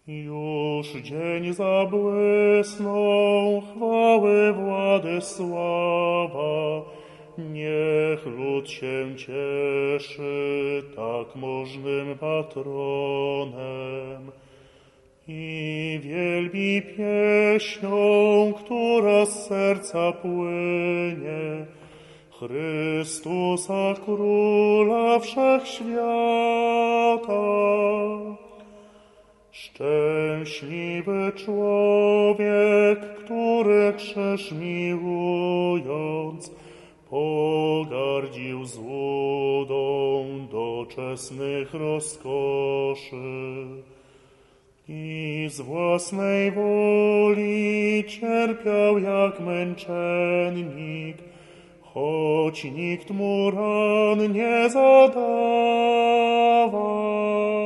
Już dzień zabłysnął, chwały Władysława, niech lud się cieszy tak możnym patronem i wielbi pieśnią, która z serca płynie, Chrystusa Króla Wszechświata. Szczęśliwy człowiek, który krzyż miłując, pogardził złudą doczesnych rozkoszy i z własnej woli cierpiał jak męczennik, choć nikt mu ran nie zadawał.